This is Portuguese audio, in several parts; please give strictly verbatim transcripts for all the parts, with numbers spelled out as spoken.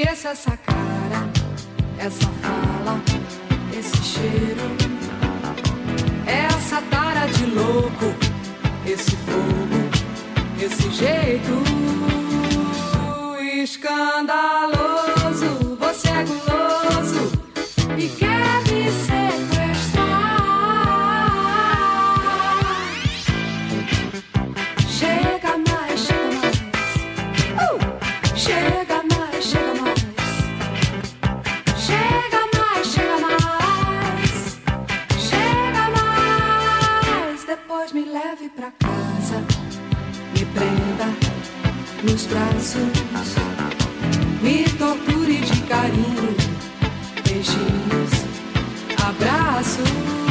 conheço essa cara, essa fala, esse cheiro, essa tara de louco, esse fogo, esse jeito escandaloso. Você é guloso e quer me sequestrar. Chega mais, chega mais. Uh! Chega mais, chega mais. Chega mais, chega mais. Chega mais. Depois me leve pra casa, me prenda nos braços, me torture de carinho, beijinhos, abraços.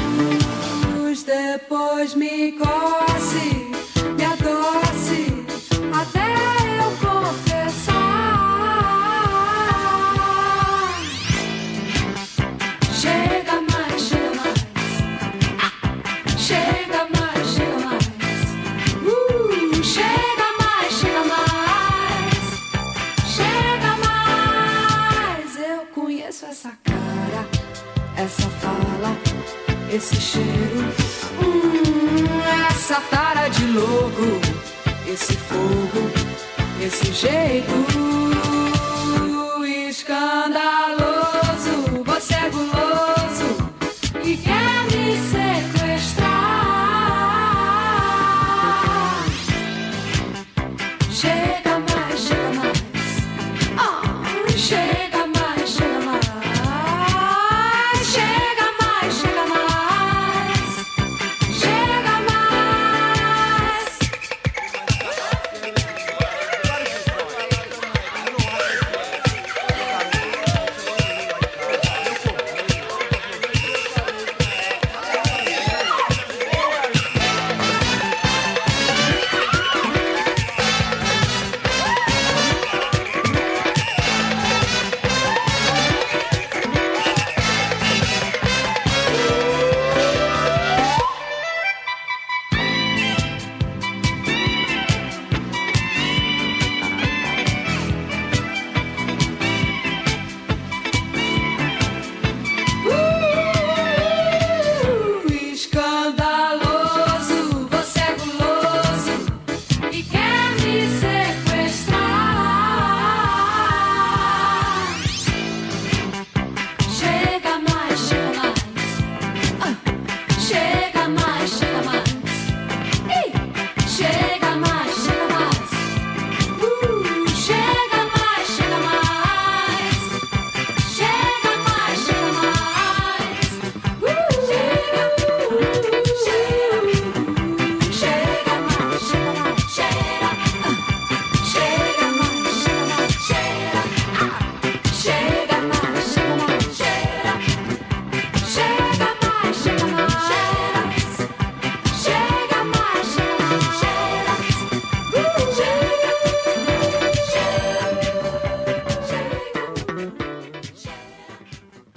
Depois me coce, me adoce, até eu confessar. Chega mais, chega mais. Chega mais, chega mais. Uh, chega mais, chega mais. Chega mais. Eu conheço essa cara, essa fala, esse cheiro, hum, essa tara de louco, esse fogo, esse jeito escandaloso.